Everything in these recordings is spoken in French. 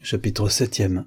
Chapitre 7.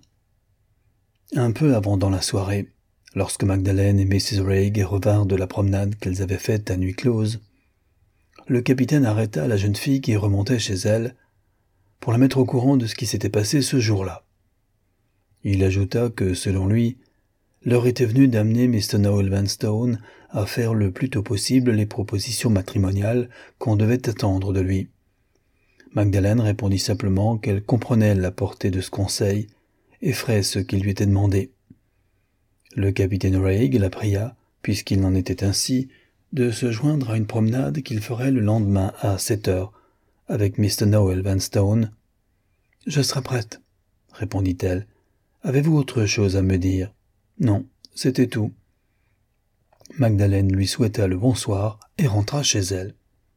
Un peu avant dans la soirée, lorsque Magdalen et Mrs. Raig revinrent de la promenade qu'elles avaient faite à nuit close, le capitaine arrêta la jeune fille qui remontait chez elle pour la mettre au courant de ce qui s'était passé ce jour-là. Il ajouta que, selon lui, l'heure était venue d'amener Mr. Noel Vanstone à faire le plus tôt possible les propositions matrimoniales qu'on devait attendre de lui. Magdalen répondit simplement qu'elle comprenait la portée de ce conseil et ferait ce qui lui était demandé. Le capitaine Raig la pria, puisqu'il en était ainsi, de se joindre à une promenade qu'il ferait le lendemain à 7 heures avec Mr. Noel Vanstone. « Je serai prête, » répondit-elle. « Avez-vous autre chose à me dire ?»« Non, c'était tout. » Magdalen lui souhaita le bonsoir et rentra chez elle.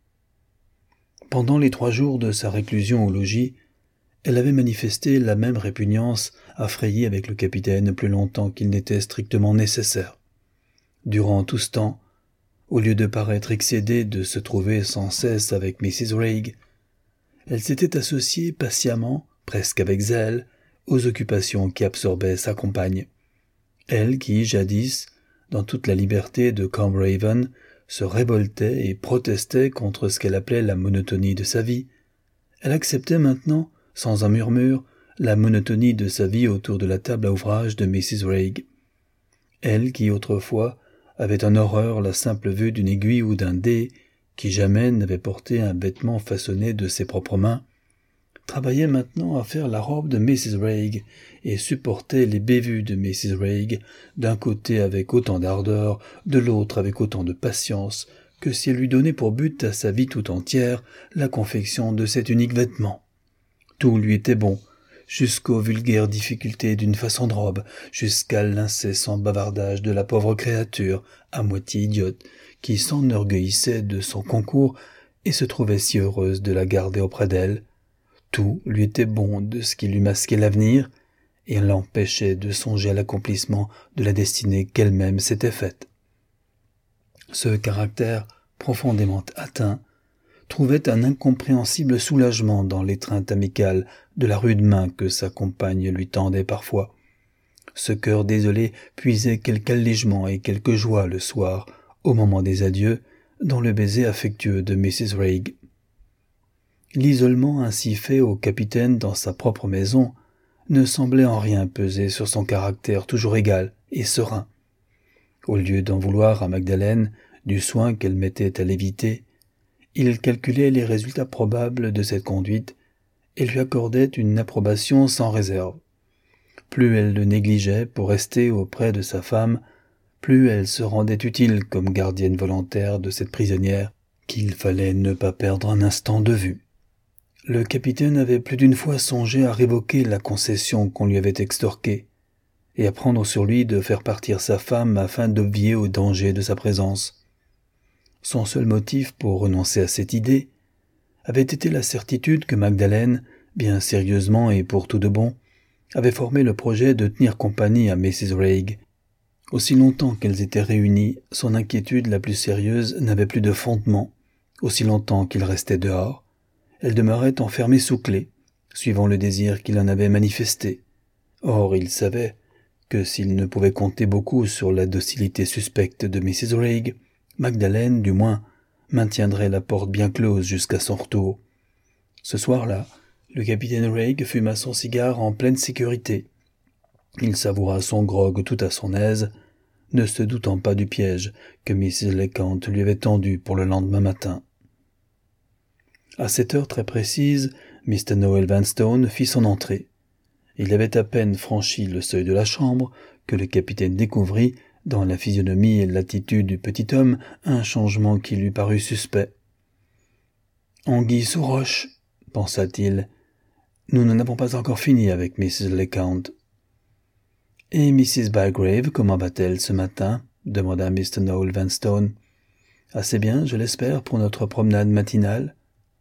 Pendant les 3 jours de sa réclusion au logis, elle avait manifesté la même répugnance à frayer avec le capitaine plus longtemps qu'il n'était strictement nécessaire. Durant tout ce temps, au lieu de paraître excédée de se trouver sans cesse avec Mrs. Raig, elle s'était associée patiemment, presque avec zèle, aux occupations qui absorbaient sa compagne. Elle qui, jadis, dans toute la liberté de Combe Raven, se révoltait et protestait contre ce qu'elle appelait la monotonie de sa vie, elle acceptait maintenant, sans un murmure, la monotonie de sa vie autour de la table à ouvrage de Mrs. Raig. Elle qui, autrefois, avait en horreur la simple vue d'une aiguille ou d'un dé, qui jamais n'avait porté un vêtement façonné de ses propres mains, travaillait maintenant à faire la robe de Mrs. Raig et supportait les bévues de Mrs. Raig, d'un côté avec autant d'ardeur, de l'autre avec autant de patience, que si elle lui donnait pour but à sa vie tout entière la confection de cet unique vêtement. Tout lui était bon, jusqu'aux vulgaires difficultés d'une façon de robe, jusqu'à l'incessant bavardage de la pauvre créature, à moitié idiote, qui s'enorgueillissait de son concours et se trouvait si heureuse de la garder auprès d'elle. Tout lui était bon de ce qui lui masquait l'avenir et l'empêchait de songer à l'accomplissement de la destinée qu'elle-même s'était faite. Ce caractère, profondément atteint, trouvait un incompréhensible soulagement dans l'étreinte amicale de la rude main que sa compagne lui tendait parfois. Ce cœur désolé puisait quelque allègement et quelque joie le soir, au moment des adieux, dans le baiser affectueux de Mrs. Raig. L'isolement ainsi fait au capitaine dans sa propre maison ne semblait en rien peser sur son caractère toujours égal et serein. Au lieu d'en vouloir à Magdalen du soin qu'elle mettait à l'éviter, il calculait les résultats probables de cette conduite et lui accordait une approbation sans réserve. Plus elle le négligeait pour rester auprès de sa femme, plus elle se rendait utile comme gardienne volontaire de cette prisonnière qu'il fallait ne pas perdre un instant de vue. Le capitaine avait plus d'une fois songé à révoquer la concession qu'on lui avait extorquée et à prendre sur lui de faire partir sa femme afin d'obvier au danger de sa présence. Son seul motif pour renoncer à cette idée avait été la certitude que Magdalen, bien sérieusement et pour tout de bon, avait formé le projet de tenir compagnie à Mrs. Raig. Aussi longtemps qu'elles étaient réunies, son inquiétude la plus sérieuse n'avait plus de fondement. Aussi longtemps qu'il restait dehors, elle demeurait enfermée sous clé, suivant le désir qu'il en avait manifesté. Or, il savait que s'il ne pouvait compter beaucoup sur la docilité suspecte de Mrs. Raig, Magdalen, du moins, maintiendrait la porte bien close jusqu'à son retour. Ce soir-là, le capitaine Raig fuma son cigare en pleine sécurité. Il savoura son grog tout à son aise, ne se doutant pas du piège que Mrs. Lecount lui avait tendu pour le lendemain matin. À 7 heures très précises, Mr. Noel Vanstone fit son entrée. Il avait à peine franchi le seuil de la chambre que le capitaine découvrit, dans la physionomie et l'attitude du petit homme, un changement qui lui parut suspect. « Anguille sous roche, » pensa-t-il. « Nous n'en avons pas encore fini avec Mrs. Lecount. »« Et Mrs. Bygrave, comment va-t-elle ce matin ?» demanda Mr. Noel Vanstone. « Assez bien, je l'espère, pour notre promenade matinale ?»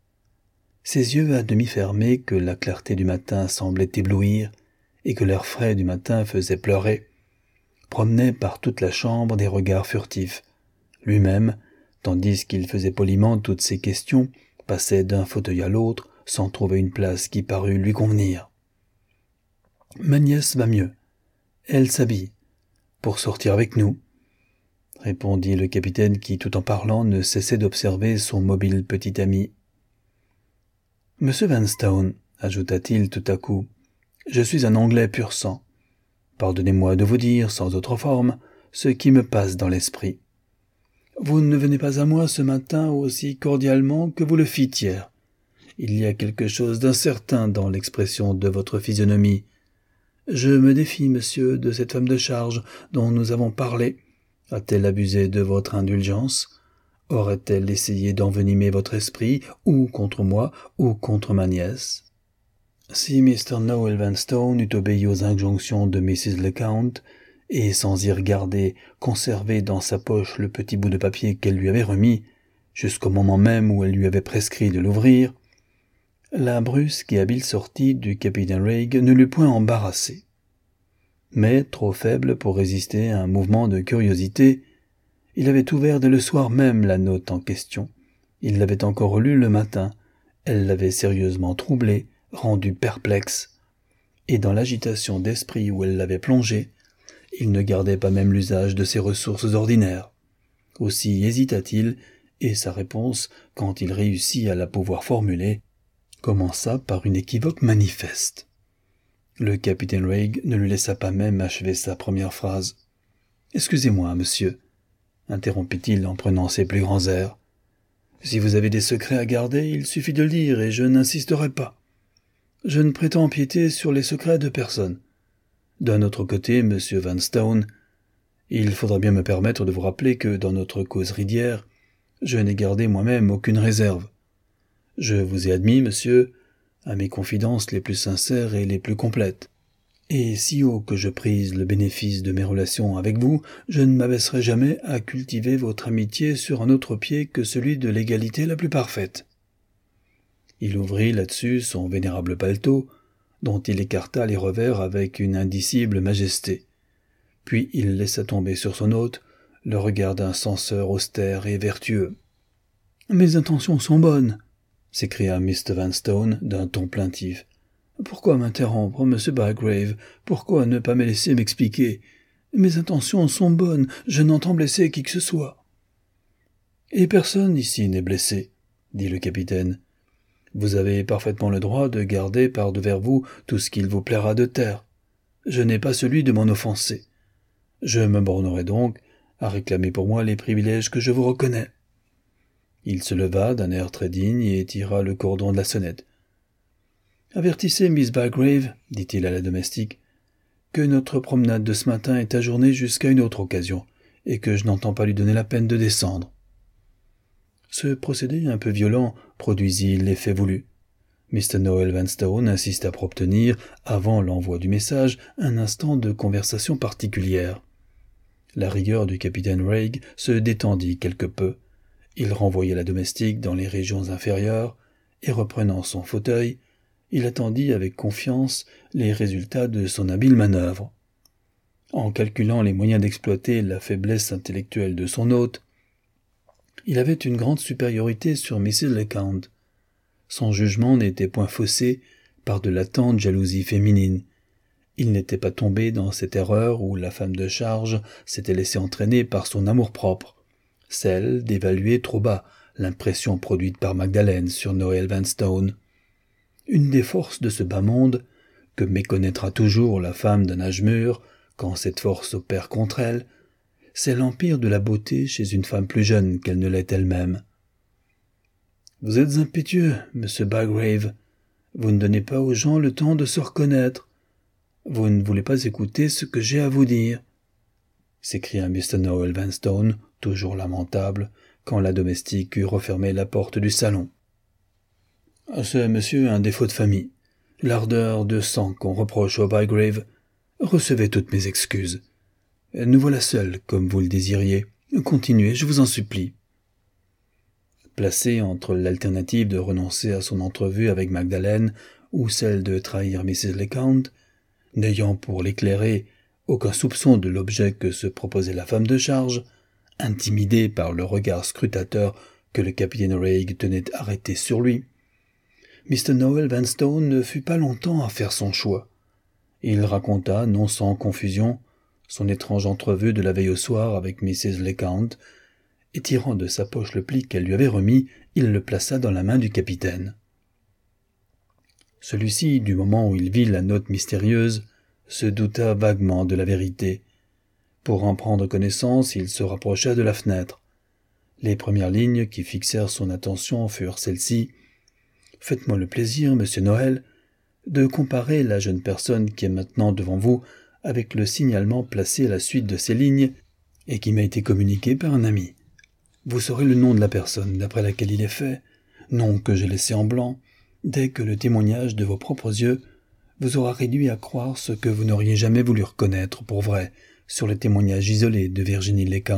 Ses yeux à demi fermés, que la clarté du matin semblait éblouir et que l'air frais du matin faisait pleurer, promenaient par toute la chambre des regards furtifs. Lui-même, tandis qu'il faisait poliment toutes ces questions, passait d'un fauteuil à l'autre sans trouver une place qui parût lui convenir. « Ma nièce va mieux. Elle s'habille. Pour sortir avec nous. » répondit le capitaine qui, tout en parlant, ne cessait d'observer son mobile petit ami. « Monsieur Vanstone, ajouta-t-il tout à coup, je suis un Anglais pur sang. Pardonnez-moi de vous dire, sans autre forme, ce qui me passe dans l'esprit. Vous ne venez pas à moi ce matin aussi cordialement que vous le fîtes hier. Il y a quelque chose d'incertain dans l'expression de votre physionomie. Je me défie, monsieur, de cette femme de charge dont nous avons parlé. A-t-elle abusé de votre indulgence? Aurait-elle essayé d'envenimer votre esprit, ou contre moi, ou contre ma nièce? Si Mr. Noel Vanstone eût obéi aux injonctions de Mrs. Lecount, et sans y regarder, conservé dans sa poche le petit bout de papier qu'elle lui avait remis, jusqu'au moment même où elle lui avait prescrit de l'ouvrir, la brusque et habile sortie du capitaine Raig ne l'eût point embarrassé. Mais, trop faible pour résister à un mouvement de curiosité, il avait ouvert dès le soir même la note en question. Il l'avait encore lue le matin. Elle l'avait sérieusement troublé, rendu perplexe. Et dans l'agitation d'esprit où elle l'avait plongé, il ne gardait pas même l'usage de ses ressources ordinaires. Aussi hésita-t-il, et sa réponse, quand il réussit à la pouvoir formuler, commença par une équivoque manifeste. Le capitaine Raig ne lui laissa pas même achever sa première phrase. « Excusez-moi, monsieur, » interrompit-il en prenant ses plus grands airs. « Si vous avez des secrets à garder, il suffit de le dire et je n'insisterai pas. Je ne prétends empiéter sur les secrets de personne. D'un autre côté, monsieur Vanstone, il faudra bien me permettre de vous rappeler que, dans notre causerie d'hier, je n'ai gardé moi-même aucune réserve. Je vous ai admis, monsieur, à mes confidences les plus sincères et les plus complètes. Et si haut que je prise le bénéfice de mes relations avec vous, je ne m'abaisserai jamais à cultiver votre amitié sur un autre pied que celui de l'égalité la plus parfaite. » Il ouvrit là-dessus son vénérable paletot, dont il écarta les revers avec une indicible majesté. Puis il laissa tomber sur son hôte le regard d'un censeur austère et vertueux. « Mes intentions sont bonnes, » s'écria Mr. Vanstone d'un ton plaintif. « Pourquoi m'interrompre, monsieur Bygrave? Pourquoi ne pas me laisser m'expliquer? Mes intentions sont bonnes, je n'entends blesser qui que ce soit. »« Et personne ici n'est blessé, » dit le capitaine. « Vous avez parfaitement le droit de garder par devers vous tout ce qu'il vous plaira de taire. Je n'ai pas celui de m'en offenser. Je me bornerai donc à réclamer pour moi les privilèges que je vous reconnais. » Il se leva d'un air très digne et tira le cordon de la sonnette. « Avertissez Miss Bygrave, dit-il à la domestique, que notre promenade de ce matin est ajournée jusqu'à une autre occasion, et que je n'entends pas lui donner la peine de descendre. » Ce procédé un peu violent produisit l'effet voulu. Mr. Noel Vanstone insista pour obtenir, avant l'envoi du message, un instant de conversation particulière. La rigueur du capitaine Raig se détendit quelque peu. Il renvoya la domestique dans les régions inférieures, et reprenant son fauteuil, il attendit avec confiance les résultats de son habile manœuvre. En calculant les moyens d'exploiter la faiblesse intellectuelle de son hôte, il avait une grande supériorité sur Mrs. Lecount. Son jugement n'était point faussé par de latentes jalousies féminines. Il n'était pas tombé dans cette erreur où la femme de charge s'était laissée entraîner par son amour-propre, celle d'évaluer trop bas l'impression produite par Magdalen sur Noel Vanstone. Une des forces de ce bas monde, que méconnaîtra toujours la femme d'un âge mûr, quand cette force opère contre elle, c'est l'empire de la beauté chez une femme plus jeune qu'elle ne l'est elle-même. « Vous êtes impétueux, monsieur Bygrave. Vous ne donnez pas aux gens le temps de se reconnaître. Vous ne voulez pas écouter ce que j'ai à vous dire, » s'écria Mr. Noel Vanstone, toujours lamentable, quand la domestique eut refermé la porte du salon. « C'est, monsieur, un défaut de famille, l'ardeur de sang qu'on reproche au Bygrave. Recevez toutes mes excuses. Nous voilà seuls, comme vous le désiriez. Continuez, je vous en supplie. » Placé entre l'alternative de renoncer à son entrevue avec Magdalen ou celle de trahir Mrs. Lecount, n'ayant pour l'éclairer aucun soupçon de l'objet que se proposait la femme de charge, intimidé par le regard scrutateur que le capitaine Raig tenait arrêté sur lui, Mr. Noel Vanstone ne fut pas longtemps à faire son choix. Il raconta, non sans confusion, son étrange entrevue de la veille au soir avec Mrs. Lecount, et tirant de sa poche le pli qu'elle lui avait remis, il le plaça dans la main du capitaine. Celui-ci, du moment où il vit la note mystérieuse, se douta vaguement de la vérité. Pour en prendre connaissance, il se rapprocha de la fenêtre. Les premières lignes qui fixèrent son attention furent celles-ci. « Faites-moi le plaisir, monsieur Noël, de comparer la jeune personne qui est maintenant devant vous avec le signalement placé à la suite de ces lignes et qui m'a été communiqué par un ami. Vous saurez le nom de la personne d'après laquelle il est fait, nom que j'ai laissé en blanc, dès que le témoignage de vos propres yeux vous aura réduit à croire ce que vous n'auriez jamais voulu reconnaître pour vrai sur le témoignage isolé de Virginie Lecount. »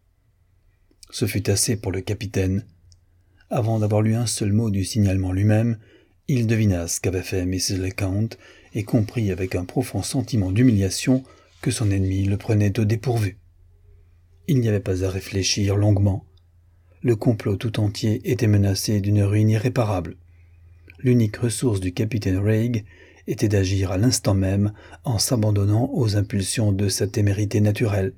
Ce fut assez pour le capitaine. Avant d'avoir lu un seul mot du signalement lui-même, il devina ce qu'avait fait Mrs. Lecount et comprit avec un profond sentiment d'humiliation que son ennemi le prenait au dépourvu. Il n'y avait pas à réfléchir longuement. Le complot tout entier était menacé d'une ruine irréparable. L'unique ressource du capitaine Raig était d'agir à l'instant même en s'abandonnant aux impulsions de sa témérité naturelle.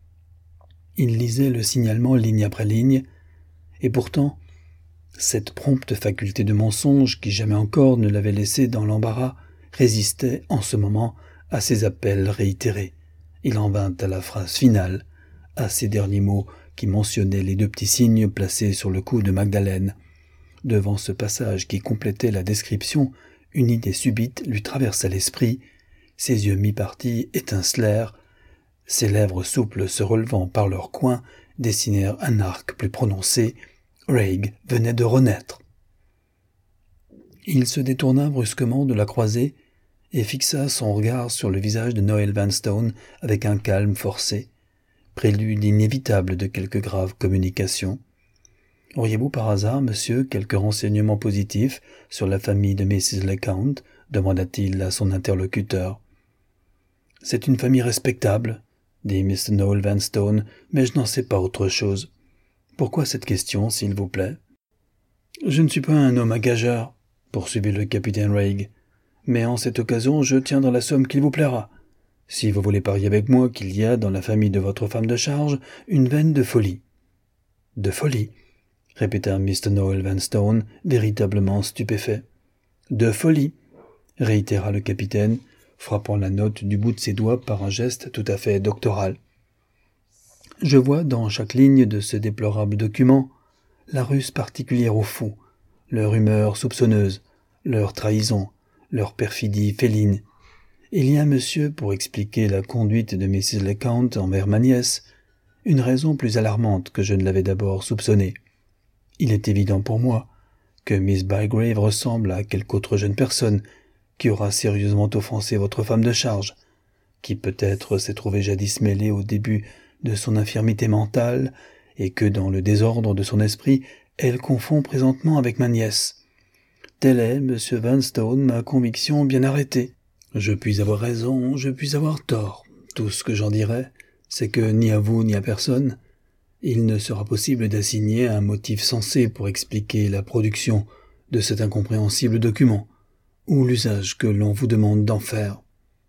Il lisait le signalement ligne après ligne, et pourtant, cette prompte faculté de mensonge qui jamais encore ne l'avait laissé dans l'embarras résistait en ce moment à ses appels réitérés. Il en vint à la phrase finale, à ces derniers mots qui mentionnaient les 2 petits signes placés sur le cou de Magdalene. Devant ce passage qui complétait la description, une idée subite lui traversa l'esprit, ses yeux mi-partis étincelèrent, ses lèvres souples se relevant par leurs coins dessinèrent un arc plus prononcé. Raig venait de renaître. Il se détourna brusquement de la croisée et fixa son regard sur le visage de Noël Vanstone avec un calme forcé, prélude inévitable de quelque grave communication. « Auriez-vous par hasard, monsieur, quelques renseignements positifs sur la famille de Mrs. Lecount ?» demanda-t-il à son interlocuteur. « C'est une famille respectable, » dit Mr. Noël Vanstone, « mais je n'en sais pas autre chose. Pourquoi cette question, s'il vous plaît ?»« Je ne suis pas un homme à gageure, » poursuivit le capitaine Raig, « mais en cette occasion je tiendrai la somme qu'il vous plaira. Si vous voulez parier avec moi qu'il y a dans la famille de votre femme de charge une veine de folie. »« De folie ?» répéta Mr. Noël Vanstone, véritablement stupéfait. « De folie !» réitéra le capitaine, frappant la note du bout de ses doigts par un geste tout à fait doctoral. « Je vois dans chaque ligne de ce déplorable document la ruse particulière aux fous, leur humeur soupçonneuse, leur trahison, leur perfidie féline. Il y a, monsieur, pour expliquer la conduite de Mrs. Lecount envers ma nièce, une raison plus alarmante que je ne l'avais d'abord soupçonnée. Il est évident pour moi que Miss Bygrave ressemble à quelque autre jeune personne qui aura sérieusement offensé votre femme de charge, qui peut-être s'est trouvée jadis mêlée au début de son infirmité mentale et que, dans le désordre de son esprit, elle confond présentement avec ma nièce. Telle est, monsieur Vanstone, ma conviction bien arrêtée. Je puis avoir raison, je puis avoir tort. Tout ce que j'en dirai, c'est que ni à vous ni à personne, il ne sera possible d'assigner un motif sensé pour expliquer la production de cet incompréhensible document, ou l'usage que l'on vous demande d'en faire.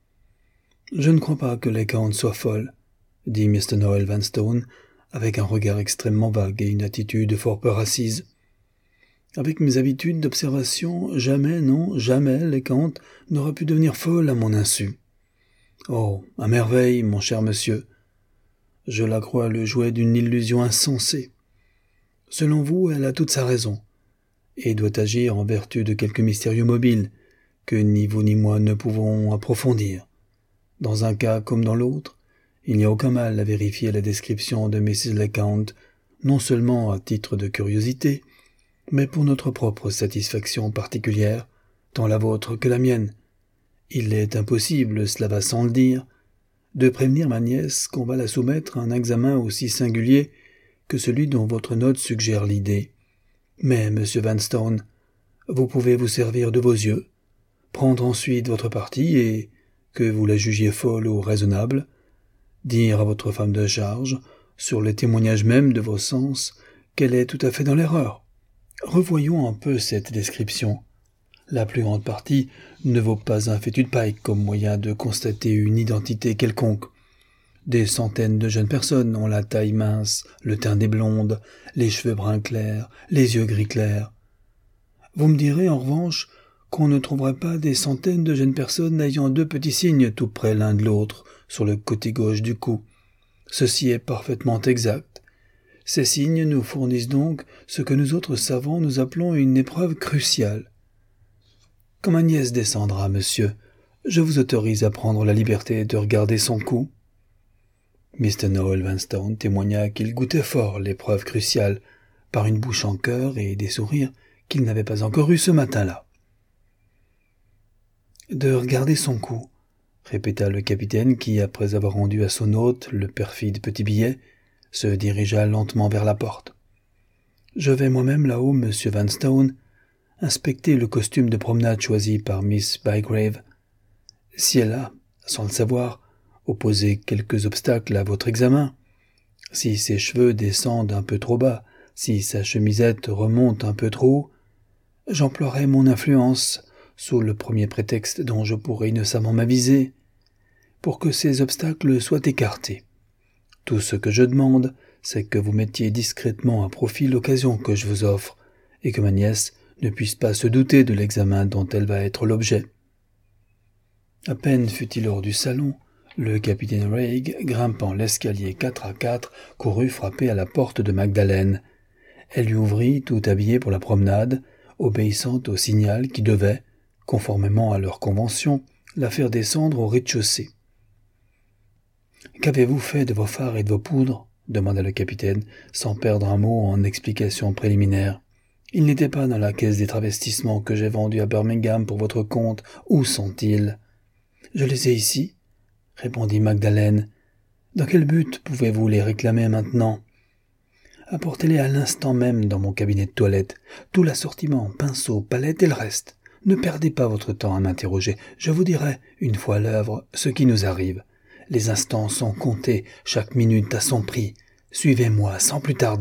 Je ne crois pas que Lecount soit folle, dit Mr. Noël Vanstone, avec un regard extrêmement vague et une attitude fort peu assise. Avec mes habitudes d'observation, jamais, non, jamais, Lecount n'aura pu devenir folle à mon insu. Oh, à merveille, mon cher monsieur. Je la crois le jouet d'une illusion insensée. Selon vous, elle a toute sa raison, et doit agir en vertu de quelque mystérieux mobile que ni vous ni moi ne pouvons approfondir. Dans un cas comme dans l'autre, il n'y a aucun mal à vérifier la description de Mrs. Lecount, non seulement à titre de curiosité, mais pour notre propre satisfaction particulière, tant la vôtre que la mienne. Il est impossible, cela va sans le dire, de prévenir ma nièce qu'on va la soumettre à un examen aussi singulier que celui dont votre note suggère l'idée. Mais, monsieur Vanstone, vous pouvez vous servir de vos yeux, prendre ensuite votre parti et, que vous la jugiez folle ou raisonnable, dire à votre femme de charge, sur le témoignage même de vos sens, qu'elle est tout à fait dans l'erreur. Revoyons un peu cette description. La plus grande partie ne vaut pas un fétu de paille comme moyen de constater une identité quelconque. Des centaines de jeunes personnes ont la taille mince, le teint des blondes, les cheveux bruns clairs, les yeux gris clairs. Vous me direz, en revanche, qu'on ne trouverait pas des centaines de jeunes personnes ayant 2 petits signes tout près l'un de l'autre, sur le côté gauche du cou. Ceci est parfaitement exact. Ces signes nous fournissent donc ce que nous autres savants nous appelons une épreuve cruciale. Quand ma nièce descendra, monsieur, je vous autorise à prendre la liberté de regarder son cou. Mr. Noel Vanstone témoigna qu'il goûtait fort l'épreuve cruciale, par une bouche en cœur et des sourires qu'il n'avait pas encore eus ce matin-là. « De regarder son cou », répéta le capitaine qui, après avoir rendu à son hôte le perfide petit billet, se dirigea lentement vers la porte. « Je vais moi-même là-haut, monsieur Vanstone, inspecter le costume de promenade choisi par Miss Bygrave. Si elle a, sans le savoir, opposé quelques obstacles à votre examen, si ses cheveux descendent un peu trop bas, si sa chemisette remonte un peu trop haut, j'emploierai mon influence, sous le premier prétexte dont je pourrai innocemment m'aviser, pour que ces obstacles soient écartés. Tout ce que je demande, c'est que vous mettiez discrètement à profit l'occasion que je vous offre, et que ma nièce ne puisse pas se douter de l'examen dont elle va être l'objet. » À peine fut-il hors du salon, le capitaine Raig, grimpant l'escalier 4 à 4, courut frapper à la porte de Magdalen. Elle lui ouvrit, tout habillée pour la promenade, obéissant au signal qui devait, conformément à leur convention, la faire descendre au rez-de-chaussée. « Qu'avez-vous fait de vos fards et de vos poudres ?» demanda le capitaine, sans perdre un mot en explications préliminaires. « Ils n'étaient pas dans la caisse des travestissements que j'ai vendue à Birmingham pour votre compte. Où sont-ils ?»« Je les ai ici, » répondit Magdalen. « Dans quel but pouvez-vous les réclamer maintenant ? Apportez-les à l'instant même dans mon cabinet de toilette. Tout l'assortiment, pinceau, palette et le reste. Ne perdez pas votre temps à m'interroger. Je vous dirai, une fois à l'œuvre, ce qui nous arrive. Les instants sont comptés, chaque minute a son prix. Suivez-moi, sans plus tarder. »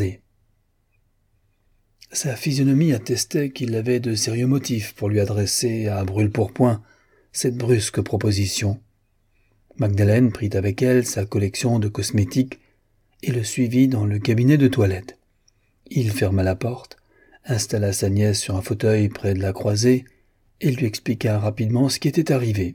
Sa physionomie attestait qu'il avait de sérieux motifs pour lui adresser à brûle-pourpoint cette brusque proposition. Magdalen prit avec elle sa collection de cosmétiques et le suivit dans le cabinet de toilette. Il ferma la porte, installa sa nièce sur un fauteuil près de la croisée et lui expliqua rapidement ce qui était arrivé.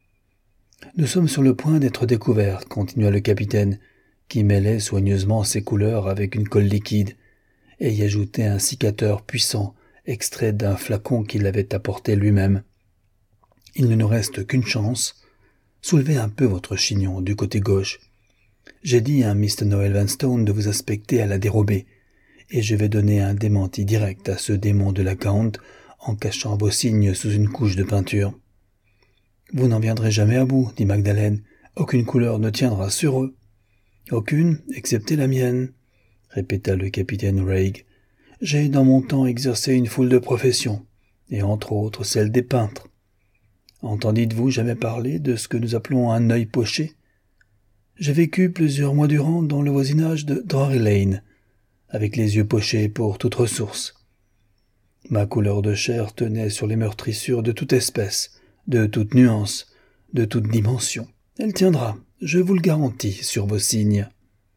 « Nous sommes sur le point d'être découverts, » continua le capitaine, qui mêlait soigneusement ses couleurs avec une colle liquide et y ajoutait un cicateur puissant, extrait d'un flacon qu'il avait apporté lui-même. « Il ne nous reste qu'une chance. Soulevez un peu votre chignon du côté gauche. J'ai dit à Mr. Noel Vanstone de vous inspecter à la dérobée, et je vais donner un démenti direct à ce démon de l'account en cachant vos signes sous une couche de peinture. »« Vous n'en viendrez jamais à bout, » dit Magdalen. « Aucune couleur ne tiendra sur eux. »« Aucune, excepté la mienne, » répéta le capitaine Raig. « J'ai dans mon temps exercé une foule de professions, et entre autres celle des peintres. Entendîtes-vous jamais parler de ce que nous appelons un œil poché ? J'ai vécu plusieurs mois durant dans le voisinage de Drury Lane, avec les yeux pochés pour toute ressource. Ma couleur de chair tenait sur les meurtrissures de toute espèce, de toute nuance, de toute dimension. Elle tiendra, je vous le garantis, sur vos signes. »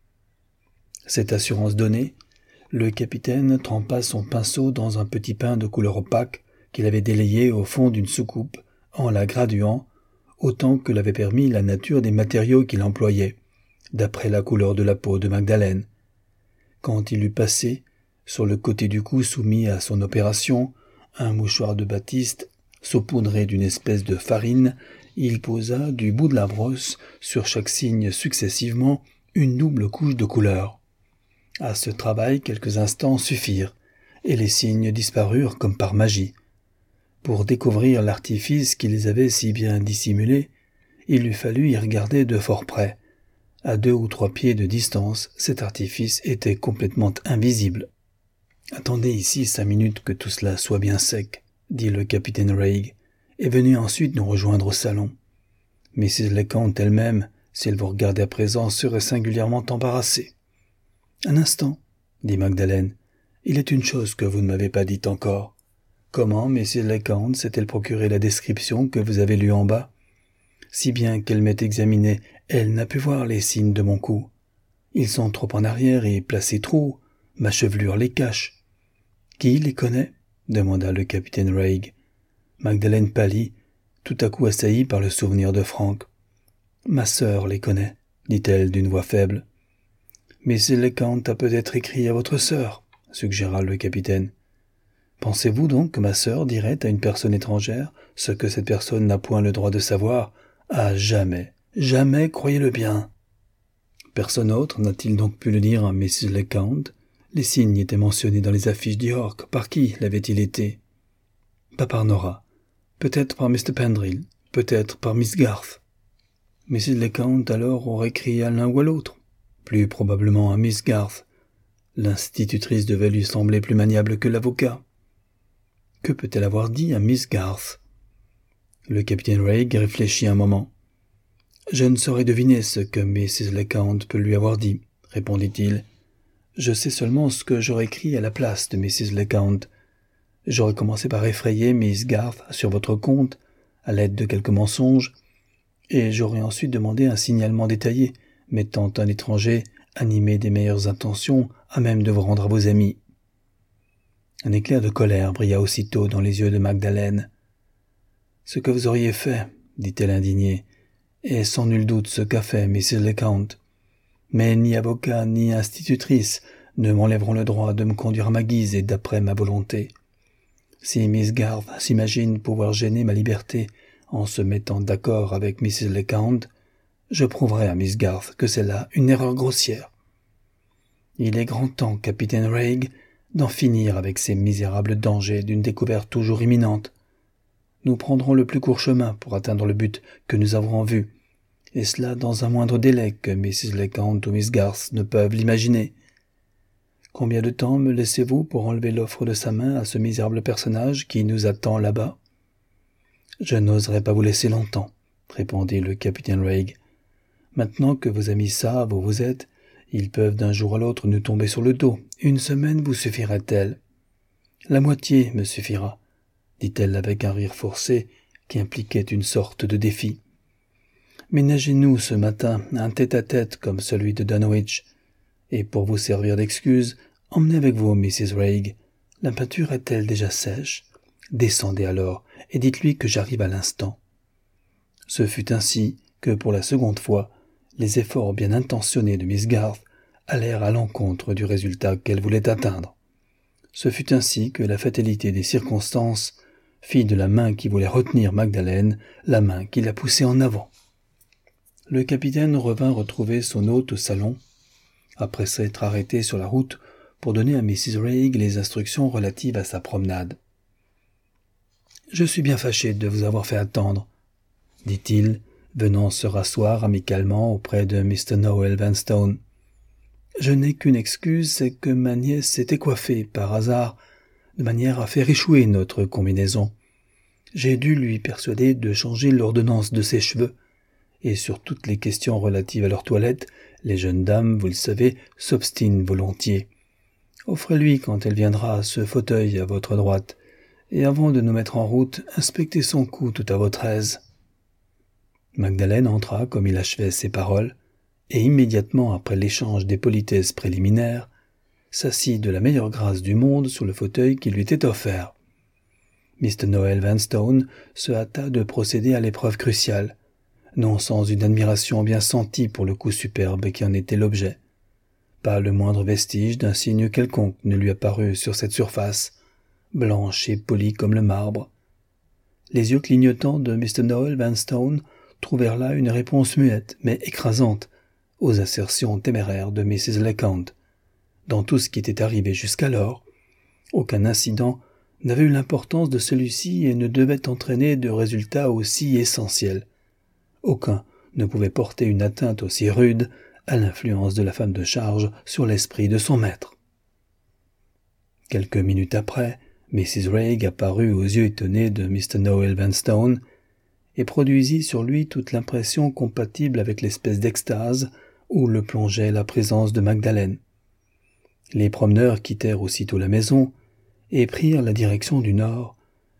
Cette assurance donnée, le capitaine trempa son pinceau dans un petit pain de couleur opaque qu'il avait délayé au fond d'une soucoupe en la graduant autant que l'avait permis la nature des matériaux qu'il employait, d'après la couleur de la peau de Magdalen. Quand il eut passé, sur le côté du cou soumis à son opération, un mouchoir de batiste saupoudré d'une espèce de farine, il posa du bout de la brosse sur chaque signe successivement une double couche de couleur. À ce travail, quelques instants suffirent, et les signes disparurent comme par magie. Pour découvrir l'artifice qu'ils avaient si bien dissimulé, il lui fallut y regarder de fort près. À 2 ou 3 pieds de distance, cet artifice était complètement invisible. « Attendez ici 5 minutes que tout cela soit bien sec, » dit le capitaine Raig, « et venez ensuite nous rejoindre au salon. Mrs. Leconte elle-même, si elle vous regardait à présent, serait singulièrement embarrassée. »« Un instant, » dit Magdalen, « il est une chose que vous ne m'avez pas dite encore. Comment Mrs. LeCount s'est-elle procuré la description que vous avez lue en bas? Si bien qu'elle m'ait examiné, elle n'a pu voir les signes de mon cou. Ils sont trop en arrière et placés trop haut. Ma chevelure les cache. Qui les connaît? Demanda le capitaine Raig. Magdalen pâlit, tout à coup assaillie par le souvenir de Frank. Ma sœur les connaît, dit-elle d'une voix faible. Mrs. LeCount a peut-être écrit à votre sœur, suggéra le capitaine. Pensez-vous donc que ma sœur dirait à une personne étrangère ce que cette personne n'a point le droit de savoir? Ah, jamais, jamais, croyez-le bien. Personne autre n'a-t-il donc pu le dire à Mrs. LeCount? Les signes étaient mentionnés dans les affiches d'York. Par qui l'avaient-ils été? Pas par Nora. Peut-être par Mr. Pendril. Peut-être par Miss Garth. Mrs. LeCount alors aurait crié à l'un ou à l'autre. Plus probablement à Miss Garth. L'institutrice devait lui sembler plus maniable que l'avocat. Que peut-elle avoir dit à Miss Garth? Le capitaine Raig réfléchit un moment. « Je ne saurais deviner ce que Mrs. LeCount peut lui avoir dit, » répondit-il. « Je sais seulement ce que j'aurais écrit à la place de Mrs. LeCount. J'aurais commencé par effrayer Miss Garth sur votre compte, à l'aide de quelques mensonges, et j'aurais ensuite demandé un signalement détaillé, mettant un étranger animé des meilleures intentions à même de vous rendre à vos amis. » Un éclair de colère brilla aussitôt dans les yeux de Magdalen. « Ce que vous auriez fait, dit-elle indignée, est sans nul doute ce qu'a fait Mrs. LeCount. Mais ni avocat ni institutrice ne m'enlèveront le droit de me conduire à ma guise et d'après ma volonté. Si Miss Garth s'imagine pouvoir gêner ma liberté en se mettant d'accord avec Mrs. LeCount, je prouverai à Miss Garth que c'est là une erreur grossière. Il est grand temps, capitaine Raig, d'en finir avec ces misérables dangers d'une découverte toujours imminente. Nous prendrons le plus court chemin pour atteindre le but que nous avons en vue, et cela dans un moindre délai que Mrs. LeCount ou Miss Garth ne peuvent l'imaginer. Combien de temps me laissez-vous pour enlever l'offre de sa main à ce misérable personnage qui nous attend là-bas? Je n'oserais pas vous laisser longtemps, répondit le capitaine Raig. Maintenant que vos amis savent où vous êtes, ils peuvent d'un jour à l'autre nous tomber sur le dos. Une semaine vous suffirait-elle? La moitié me suffira, dit-elle avec un rire forcé qui impliquait une sorte de défi. Ménagez-nous ce matin un tête-à-tête comme celui de Dunwich, et pour vous servir d'excuse, emmenez avec vous Mrs. Raig. La peinture est-elle déjà sèche? Descendez alors, et dites-lui que j'arrive à l'instant. Ce fut ainsi que, pour la seconde fois, les efforts bien intentionnés de Miss Garth allèrent à l'encontre du résultat qu'elle voulait atteindre. Ce fut ainsi que la fatalité des circonstances fit de la main qui voulait retenir Magdalen la main qui la poussait en avant. Le capitaine revint retrouver son hôte au salon, après s'être arrêté sur la route pour donner à Mrs. Raig les instructions relatives à sa promenade. « Je suis bien fâché de vous avoir fait attendre, » dit-il, venant se rasseoir amicalement auprès de Mr. Noel Vanstone. « Je n'ai qu'une excuse, c'est que ma nièce s'était coiffée par hasard, de manière à faire échouer notre combinaison. J'ai dû lui persuader de changer l'ordonnance de ses cheveux, et sur toutes les questions relatives à leur toilette, les jeunes dames, vous le savez, s'obstinent volontiers. Offrez-lui, quand elle viendra, ce fauteuil à votre droite, et avant de nous mettre en route, inspectez son cou tout à votre aise. » Magdalen entra comme il achevait ces paroles, et immédiatement après l'échange des politesses préliminaires, s'assit de la meilleure grâce du monde sur le fauteuil qui lui était offert. Mr. Noel Vanstone se hâta de procéder à l'épreuve cruciale, non sans une admiration bien sentie pour le coup superbe qui en était l'objet. Pas le moindre vestige d'un signe quelconque ne lui apparut sur cette surface, blanche et polie comme le marbre. Les yeux clignotants de Mr. Noel Vanstone trouvèrent là une réponse muette, mais écrasante, aux assertions téméraires de Mrs. LeCount. Dans tout ce qui était arrivé jusqu'alors, aucun incident n'avait eu l'importance de celui-ci et ne devait entraîner de résultats aussi essentiels. Aucun ne pouvait porter une atteinte aussi rude à l'influence de la femme de charge sur l'esprit de son maître. Quelques minutes après, Mrs. Raig apparut aux yeux étonnés de Mr. Noel Vanstone et produisit sur lui toute l'impression compatible avec l'espèce d'extase où le plongeait la présence de Magdalen. Les promeneurs quittèrent aussitôt la maison et prirent la direction du nord,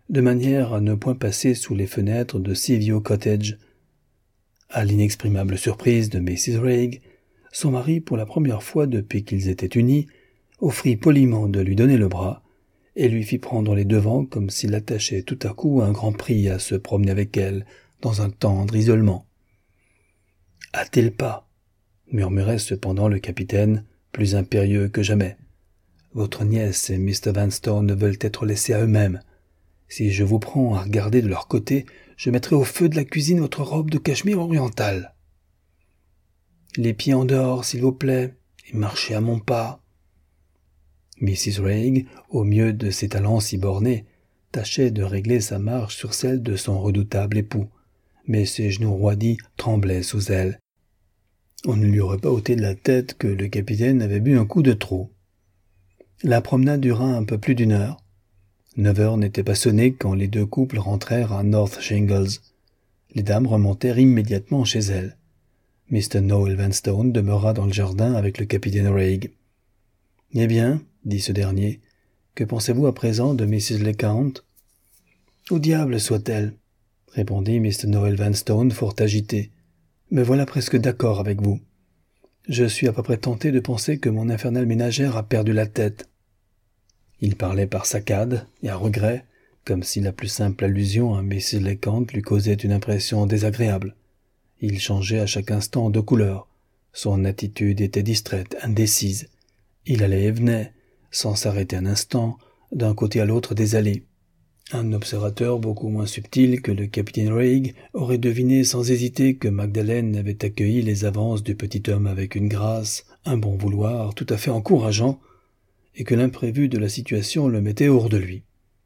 de manière à ne point passer sous les fenêtres de Seaview Cottage. À l'inexprimable surprise de Mrs. Raig, son mari, pour la première fois depuis qu'ils étaient unis, offrit poliment de lui donner le bras et lui fit prendre les devants comme s'il attachait tout à coup un grand prix à se promener avec elle dans un tendre isolement. « Hâtez-le pas !» murmurait cependant le capitaine, plus impérieux que jamais. « Votre nièce et Mr. Vanstone veulent être laissés à eux-mêmes. Si je vous prends à regarder de leur côté, je mettrai au feu de la cuisine votre robe de cachemire orientale. Les pieds en dehors, s'il vous plaît, et marchez à mon pas. » Mrs. Raig, au mieux de ses talents si bornés, tâchait de régler sa marche sur celle de son redoutable époux, mais ses genoux roidis tremblaient sous elle. On ne lui aurait pas ôté de la tête que le capitaine avait bu un coup de trop. La promenade dura un peu plus d'1 heure. 9 heures n'étaient pas sonnées quand les 2 couples rentrèrent à North Shingles. Les dames remontèrent immédiatement chez elles. Mr. Noel Vanstone demeura dans le jardin avec le capitaine Raig. « Eh bien, dit ce dernier, que pensez-vous à présent de Mrs. Lecount ?»« Au diable soit-elle, répondit Mr. Noel Vanstone fort agité. « Me voilà presque d'accord avec vous. Je suis à peu près tenté de penser que mon infernale ménagère a perdu la tête. » Il parlait par saccades et à regret, comme si la plus simple allusion à Mrs. Lecount lui causait une impression désagréable. Il changeait à chaque instant de couleur. Son attitude était distraite, indécise. Il allait et venait, sans s'arrêter un instant, d'un côté à l'autre des allées. Un observateur beaucoup moins subtil que le capitaine Raig aurait deviné sans hésiter que Magdalen avait accueilli les avances du petit homme avec une grâce, un bon vouloir tout à fait encourageant, et que l'imprévu de la situation le mettait hors de lui.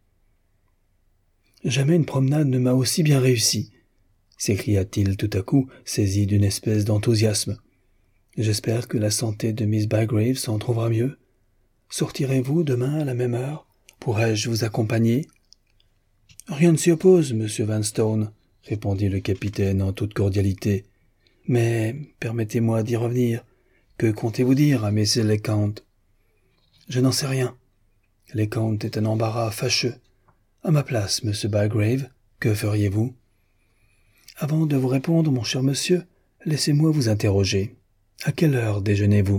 « Jamais une promenade ne m'a aussi bien réussi !» s'écria-t-il tout à coup, saisi d'une espèce d'enthousiasme. « J'espère que la santé de Miss Bygrave s'en trouvera mieux. Sortirez-vous demain à la même heure? Pourrais-je vous accompagner ?»« Rien ne s'y oppose, monsieur Vanstone, » répondit le capitaine en toute cordialité. « Mais permettez-moi d'y revenir. Que comptez-vous dire à Mrs. Lecount ?»« Je n'en sais rien. Lecount est un embarras fâcheux. À ma place, monsieur Bygrave, que feriez-vous ?»« Avant de vous répondre, mon cher monsieur, laissez-moi vous interroger. À quelle heure déjeunez-vous ? » ?»«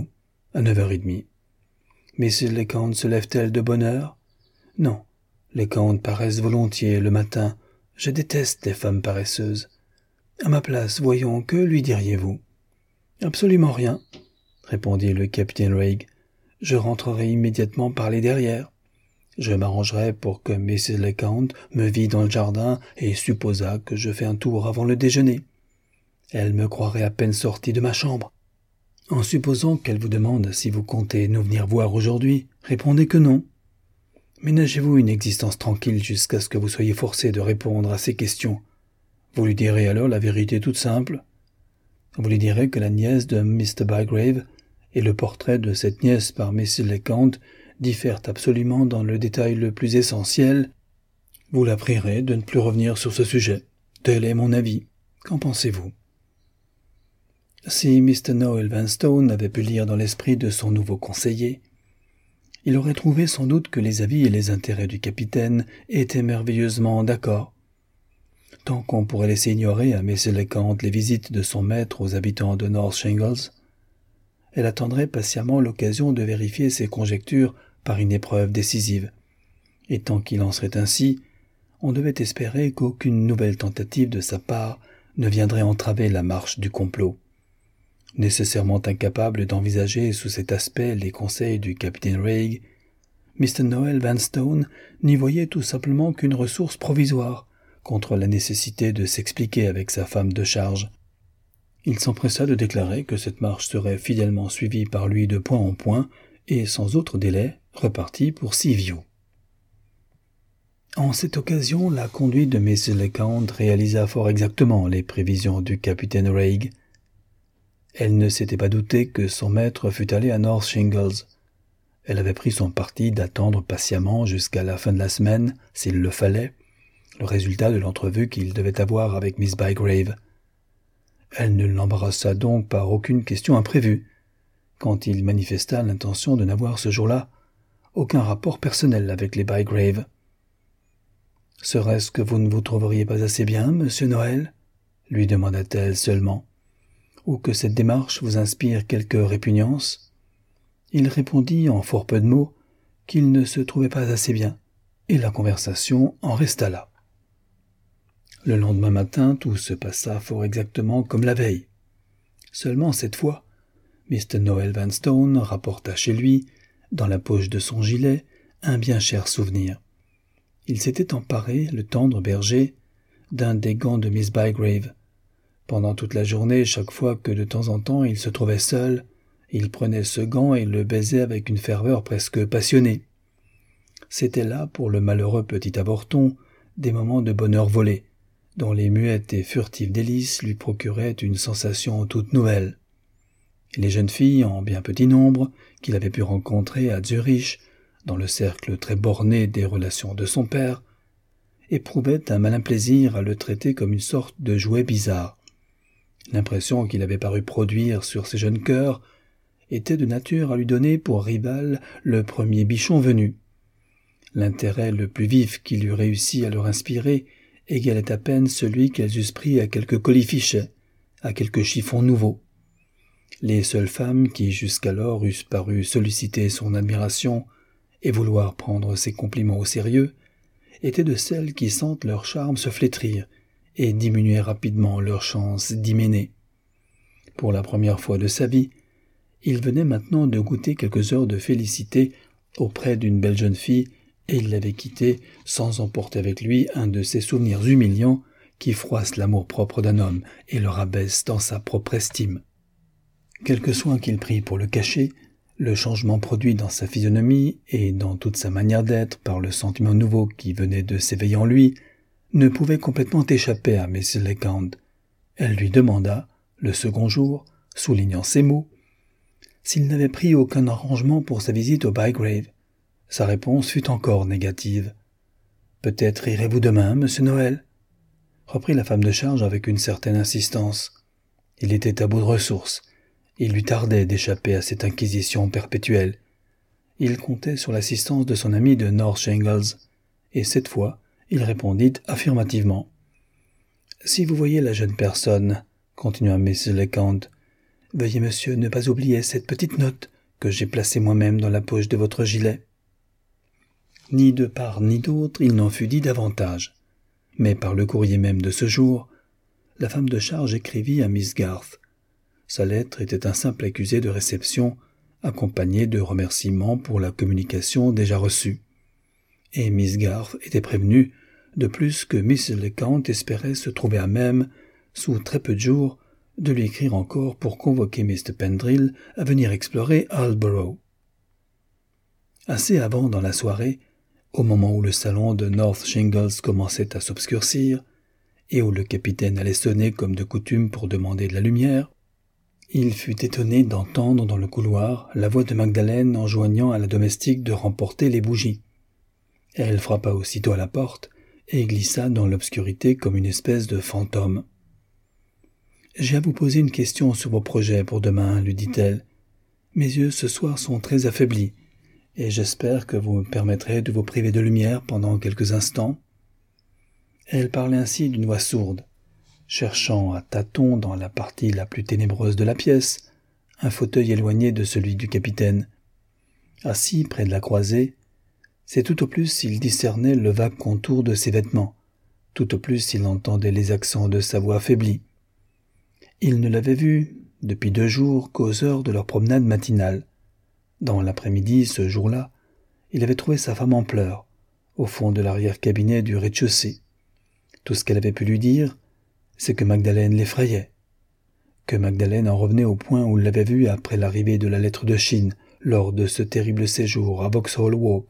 À 9h30. »« Mrs. Lecount se lève-t-elle de bonne heure ? » ?»« Non. Lecount paraissent volontiers le matin. Je déteste les femmes paresseuses. À ma place, voyons, que lui diriez-vous ? » ?»« Absolument rien, » répondit le capitaine Raig. « Je rentrerai immédiatement par les derrière. Je m'arrangerai pour que Mrs. Lecount me vît dans le jardin et supposât que je fais un tour avant le déjeuner. Elle me croirait à peine sorti de ma chambre. En supposant qu'elle vous demande si vous comptez nous venir voir aujourd'hui, répondez que non. Ménagez-vous une existence tranquille jusqu'à ce que vous soyez forcé de répondre à ces questions. Vous lui direz alors la vérité toute simple. Vous lui direz que la nièce de Mr. Bygrave et le portrait de cette nièce par Mrs. Lecount diffèrent absolument dans le détail le plus essentiel. Vous la prierez de ne plus revenir sur ce sujet. Tel est mon avis. Qu'en pensez-vous ? Si Mr. Noel Vanstone avait pu lire dans l'esprit de son nouveau conseiller, il aurait trouvé sans doute que les avis et les intérêts du capitaine étaient merveilleusement d'accord. Tant qu'on pourrait laisser ignorer à Mrs. Lecount les visites de son maître aux habitants de North Shingles, elle attendrait patiemment l'occasion de vérifier ses conjectures par une épreuve décisive. Et tant qu'il en serait ainsi, on devait espérer qu'aucune nouvelle tentative de sa part ne viendrait entraver la marche du complot. Nécessairement incapable d'envisager sous cet aspect les conseils du capitaine Raig, Mr. Noel Vanstone n'y voyait tout simplement qu'une ressource provisoire contre la nécessité de s'expliquer avec sa femme de charge. Il s'empressa de déclarer que cette marche serait fidèlement suivie par lui de point en point et sans autre délai repartit pour Seaview. En cette occasion, la conduite de Mrs. Lecount réalisa fort exactement les prévisions du capitaine Raig. Elle ne s'était pas doutée que son maître fût allé à North Shingles. Elle avait pris son parti d'attendre patiemment jusqu'à la fin de la semaine, s'il le fallait, le résultat de l'entrevue qu'il devait avoir avec Miss Bygrave. Elle ne l'embarrassa donc par aucune question imprévue, quand il manifesta l'intention de n'avoir ce jour-là aucun rapport personnel avec les Bygrave. « Serait-ce que vous ne vous trouveriez pas assez bien, monsieur Noël ?» lui demanda-t-elle seulement. « Ou que cette démarche vous inspire quelque répugnance ?» Il répondit en fort peu de mots qu'il ne se trouvait pas assez bien, et la conversation en resta là. Le lendemain matin, tout se passa fort exactement comme la veille. Seulement cette fois, Mr. Noel Vanstone rapporta chez lui, dans la poche de son gilet, un bien cher souvenir. Il s'était emparé, le tendre berger, d'un des gants de Miss Bygrave. Pendant toute la journée, chaque fois que de temps en temps il se trouvait seul, il prenait ce gant et le baisait avec une ferveur presque passionnée. C'étaient là, pour le malheureux petit avorton, des moments de bonheur volé, dont les muettes et furtives délices lui procuraient une sensation toute nouvelle. Les jeunes filles, en bien petit nombre, qu'il avait pu rencontrer à Zurich, dans le cercle très borné des relations de son père, éprouvaient un malin plaisir à le traiter comme une sorte de jouet bizarre. L'impression qu'il avait paru produire sur ces jeunes cœurs était de nature à lui donner pour rival le premier bichon venu. L'intérêt le plus vif qu'il eût réussi à leur inspirer égalait à peine celui qu'elles eussent pris à quelques colifichets, à quelques chiffons nouveaux. Les seules femmes qui jusqu'alors eussent paru solliciter son admiration et vouloir prendre ses compliments au sérieux étaient de celles qui sentent leur charme se flétrir et diminuer rapidement leur chance d'hyméner. Pour la première fois de sa vie, il venait maintenant de goûter quelques heures de félicité auprès d'une belle jeune fille, et il l'avait quittée sans emporter avec lui un de ces souvenirs humiliants qui froissent l'amour-propre d'un homme et le rabaissent dans sa propre estime. Quelque soin qu'il prit pour le cacher, le changement produit dans sa physionomie et dans toute sa manière d'être par le sentiment nouveau qui venait de s'éveiller en lui ne pouvait complètement échapper à Mrs. Lecount. Elle lui demanda, le second jour, soulignant ces mots, s'il n'avait pris aucun arrangement pour sa visite au Bygrave. Sa réponse fut encore négative. « Peut-être irez-vous demain, monsieur Noël ?» reprit la femme de charge avec une certaine insistance. Il était à bout de ressources. Il lui tardait d'échapper à cette inquisition perpétuelle. Il comptait sur l'assistance de son ami de North Shingles, et cette fois, il répondit affirmativement. « Si vous voyez la jeune personne, continua Mrs. Lecount, veuillez, monsieur, ne pas oublier cette petite note que j'ai placée moi-même dans la poche de votre gilet. » Ni de part ni d'autre, il n'en fut dit davantage. Mais par le courrier même de ce jour, la femme de charge écrivit à Miss Garth. Sa lettre était un simple accusé de réception, accompagné de remerciements pour la communication déjà reçue. Et Miss Garth était prévenue, de plus que Miss Lecount espérait se trouver à même, sous très peu de jours, de lui écrire encore pour convoquer Mr. Pendril à venir explorer Aldborough. Assez avant dans la soirée, au moment où le salon de North Shingles commençait à s'obscurcir, et où le capitaine allait sonner comme de coutume pour demander de la lumière, il fut étonné d'entendre dans le couloir la voix de Magdalene enjoignant à la domestique de remporter les bougies. Elle frappa aussitôt à la porte et glissa dans l'obscurité comme une espèce de fantôme. « J'ai à vous poser une question sur vos projets pour demain, » lui dit-elle. « Mes yeux ce soir sont très affaiblis, et j'espère que vous me permettrez de vous priver de lumière pendant quelques instants. » Elle parlait ainsi d'une voix sourde, cherchant à tâtons dans la partie la plus ténébreuse de la pièce un fauteuil éloigné de celui du capitaine. Assis près de la croisée, c'est tout au plus s'il discernait le vague contour de ses vêtements, tout au plus s'il entendait les accents de sa voix affaiblie. Il ne l'avait vue, depuis 2 jours, qu'aux heures de leur promenade matinale. Dans l'après-midi, ce jour-là, il avait trouvé sa femme en pleurs, au fond de l'arrière-cabinet du rez-de-chaussée. Tout ce qu'elle avait pu lui dire, c'est que Magdalene l'effrayait, que Magdalene en revenait au point où il l'avait vue après l'arrivée de la lettre de Chine, lors de ce terrible séjour à Vauxhall Walk.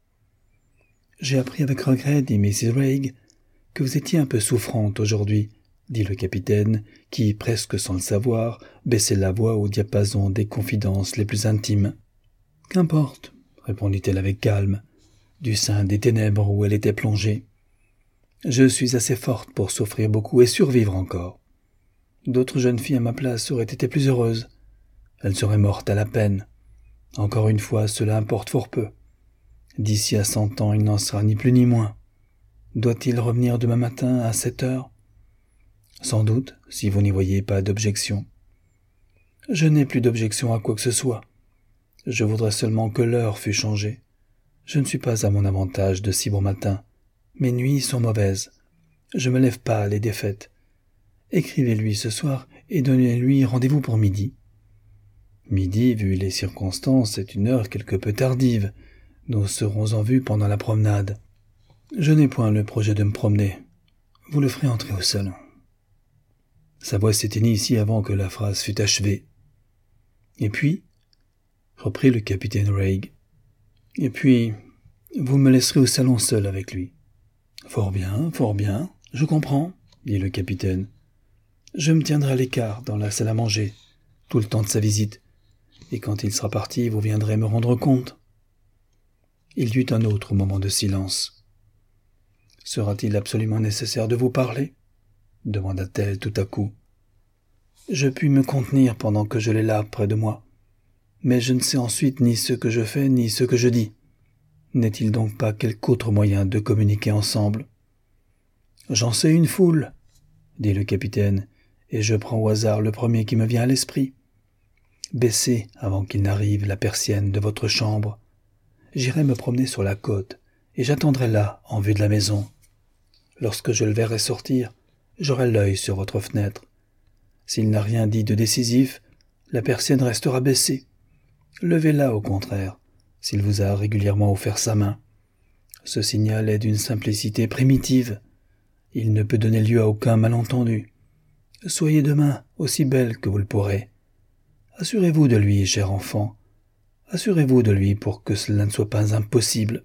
« J'ai appris avec regret, dit Mrs. Raig, que vous étiez un peu souffrante aujourd'hui, dit le capitaine, qui, presque sans le savoir, baissait la voix au diapason des confidences les plus intimes. « Qu'importe, répondit-elle avec calme, du sein des ténèbres où elle était plongée. Je suis assez forte pour souffrir beaucoup et survivre encore. D'autres jeunes filles à ma place auraient été plus heureuses. Elles seraient mortes à la peine. Encore une fois, cela importe fort peu. D'ici à 100 ans, il n'en sera ni plus ni moins. Doit-il revenir demain matin à 7 heures ? Sans doute, si vous n'y voyez pas d'objection. Je n'ai plus d'objection à quoi que ce soit. Je voudrais seulement que l'heure fût changée. Je ne suis pas à mon avantage de si bon matin. Mes nuits sont mauvaises. Je me lève pas les défaites. Écrivez-lui ce soir et donnez-lui rendez-vous pour midi. Midi, vu les circonstances, est une heure quelque peu tardive. Nous serons en vue pendant la promenade. Je n'ai point le projet de me promener. Vous le ferez entrer au salon. Sa voix s'éteignit ici avant que la phrase fût achevée. Et puis, reprit le capitaine Raig, et puis, vous me laisserez au salon seul avec lui. Fort bien, je comprends, dit le capitaine. Je me tiendrai à l'écart dans la salle à manger, tout le temps de sa visite, et quand il sera parti, vous viendrez me rendre compte. Il y eut un autre moment de silence. Sera-t-il absolument nécessaire de vous parler ? Demanda-t-elle tout à coup. Je puis me contenir pendant que je l'ai là près de moi, mais je ne sais ensuite ni ce que je fais ni ce que je dis. N'est-il donc pas quelque autre moyen de communiquer ensemble ? J'en sais une foule, dit le capitaine, et je prends au hasard le premier qui me vient à l'esprit. Baissez, avant qu'il n'arrive, la persienne de votre chambre. J'irai me promener sur la côte, et j'attendrai là, en vue de la maison. Lorsque je le verrai sortir, j'aurai l'œil sur votre fenêtre. S'il n'a rien dit de décisif, la persienne restera baissée. Levez-la au contraire, s'il vous a régulièrement offert sa main. Ce signal est d'une simplicité primitive. Il ne peut donner lieu à aucun malentendu. Soyez demain aussi belle que vous le pourrez. Assurez-vous de lui, cher enfant. Assurez-vous de lui pour que cela ne soit pas impossible.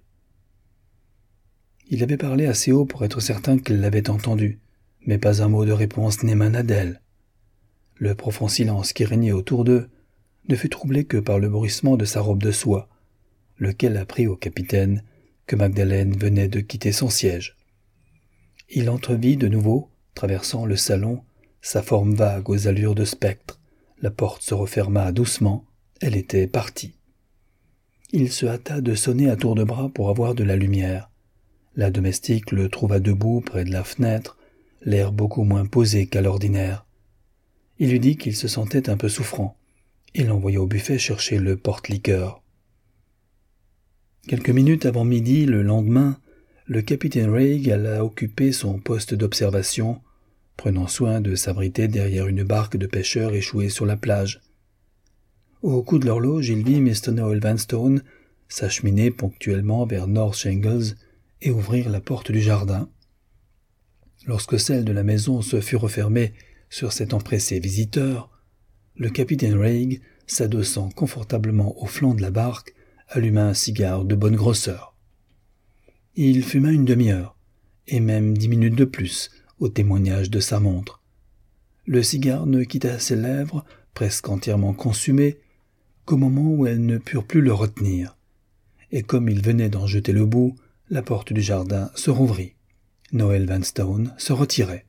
Il avait parlé assez haut pour être certain qu'elle l'avait entendu, mais pas un mot de réponse n'émana d'elle. Le profond silence qui régnait autour d'eux ne fut troublé que par le bruissement de sa robe de soie, lequel apprit au capitaine que Magdalen venait de quitter son siège. Il entrevit de nouveau, traversant le salon, sa forme vague aux allures de spectre. La porte se referma doucement, elle était partie. Il se hâta de sonner à tour de bras pour avoir de la lumière. La domestique le trouva debout près de la fenêtre, l'air beaucoup moins posé qu'à l'ordinaire. Il lui dit qu'il se sentait un peu souffrant. Il l'envoya au buffet chercher le porte-liqueur. Quelques minutes avant midi, le lendemain, le capitaine Raig alla occuper son poste d'observation, prenant soin de s'abriter derrière une barque de pêcheurs échouée sur la plage. Au coup de l'horloge, il vit Mr. Noel Vanstone s'acheminer ponctuellement vers North Shingles et ouvrir la porte du jardin. Lorsque celle de la maison se fut refermée sur cet empressé visiteur, le capitaine Raig, s'adossant confortablement au flanc de la barque, alluma un cigare de bonne grosseur. Il fuma une demi-heure, et même 10 minutes de plus, au témoignage de sa montre. Le cigare ne quitta ses lèvres, presque entièrement consumées, qu'au moment où elles ne purent plus le retenir. Et comme il venait d'en jeter le bout, la porte du jardin se rouvrit. Noel Vanstone se retirait.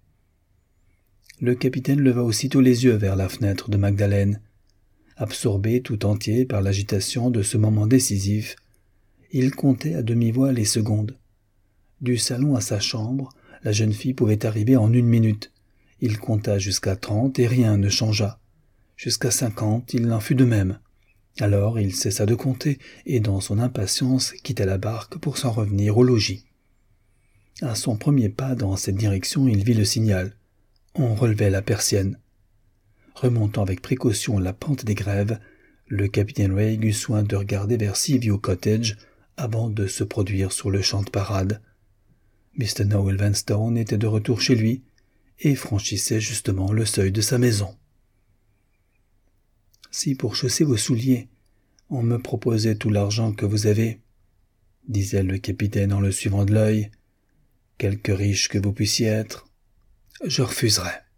Le capitaine leva aussitôt les yeux vers la fenêtre de Magdalen. Absorbé tout entier par l'agitation de ce moment décisif, il comptait à demi-voix les secondes. Du salon à sa chambre, la jeune fille pouvait arriver en 1 minute. Il compta jusqu'à 30 et rien ne changea. Jusqu'à 50, il en fut de même. Alors il cessa de compter et, dans son impatience, quitta la barque pour s'en revenir au logis. À son premier pas dans cette direction, il vit le signal. On relevait la persienne. Remontant avec précaution la pente des grèves, le capitaine Raig eut soin de regarder vers Seaview Cottage avant de se produire sur le champ de parade. Mr. Noel Vanstone était de retour chez lui et franchissait justement le seuil de sa maison. « Si pour chausser vos souliers, on me proposait tout l'argent que vous avez, disait le capitaine en le suivant de l'œil, quelque riche que vous puissiez être, je refuserais.